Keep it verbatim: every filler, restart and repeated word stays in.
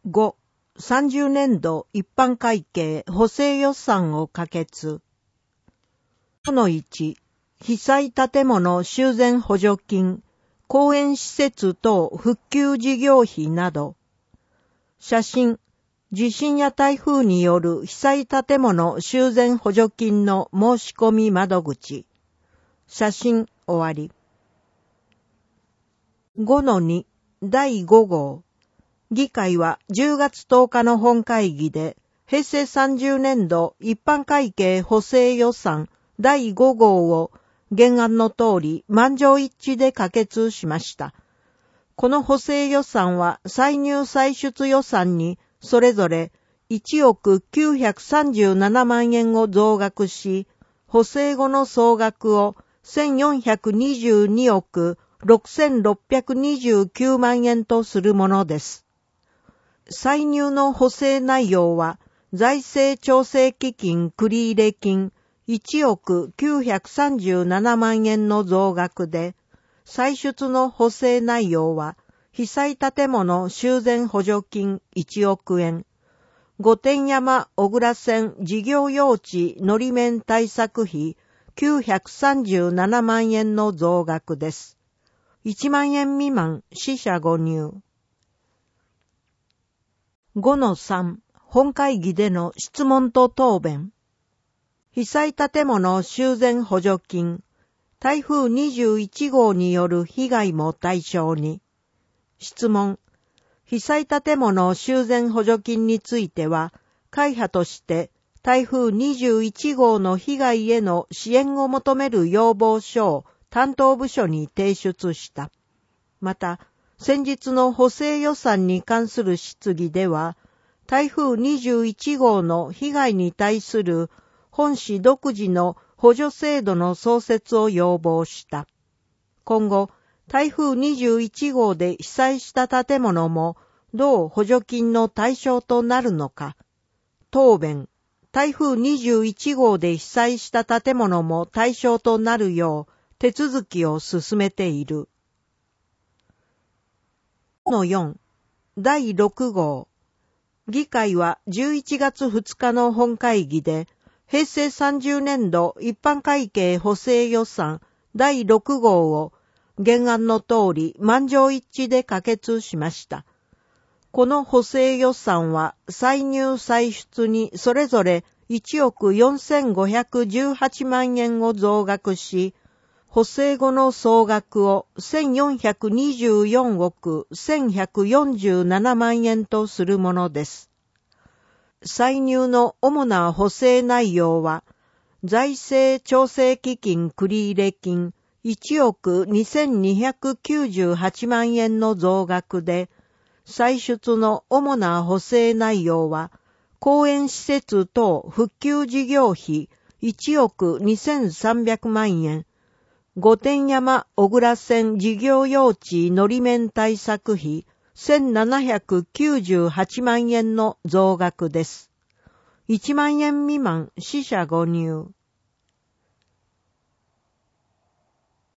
ご、さんじゅうねんど一般会計補正予算を可決。ごのいち、被災建物修繕補助金、公園施設等復旧事業費など。写真、地震や台風による被災建物修繕補助金の申し込み窓口。写真終わり。ごのに、だいご号。議会はじゅうがつとおかの本会議で、平成さんじゅうねんど一般会計補正予算だいご号を原案の通り満場一致で可決しました。この補正予算は歳入歳出予算にそれぞれいちおくきゅうひゃくさんじゅうななまんえんを増額し、補正後の総額をせんよんひゃくにじゅうにおくろくせんろっぴゃくにじゅうきゅうまんえんとするものです。歳入の補正内容は、財政調整基金繰入金いちおくきゅうひゃくさんじゅうななまんえんの増額で、歳出の補正内容は、被災建物修繕補助金いちおくえん、御殿山小倉線事業用地のり面対策費きゅうひゃくさんじゅうななまんえんの増額です。いちまんえん未満、四捨五入。ごのさん、本会議での質問と答弁。被災建物修繕補助金、台風にじゅういち号による被害も対象に。質問。被災建物修繕補助金については、会派として台風にじゅういち号の被害への支援を求める要望書を担当部署に提出した。また、先日の補正予算に関する質疑では、台風にじゅういち号の被害に対する本市独自の補助制度の創設を要望した。今後、台風にじゅういち号で被災した建物も同補助金の対象となるのか。答弁、台風にじゅういち号で被災した建物も対象となるよう手続きを進めている。のよん、だいろく号。議会はじゅういちがつふつかの本会議で、平成さんじゅうねんど一般会計補正予算だいろく号を原案の通り満場一致で可決しました。この補正予算は歳入歳出にそれぞれいちおくよんせんごひゃくじゅうはちまんえんを増額し、補正後の総額をせんよんひゃくにじゅうよんおくせんひゃくよんじゅうななまんえんとするものです。歳入の主な補正内容は、財政調整基金繰入金いちおくにせんにひゃくきゅうじゅうはちまんえんの増額で、歳出の主な補正内容は、公園施設等復旧事業費いちおくにせんさんびゃくまんえん、御殿山小倉線事業用地のり面対策費せんななひゃくきゅうじゅうはちまんえんの増額です。いちまんえん未満、四捨五入。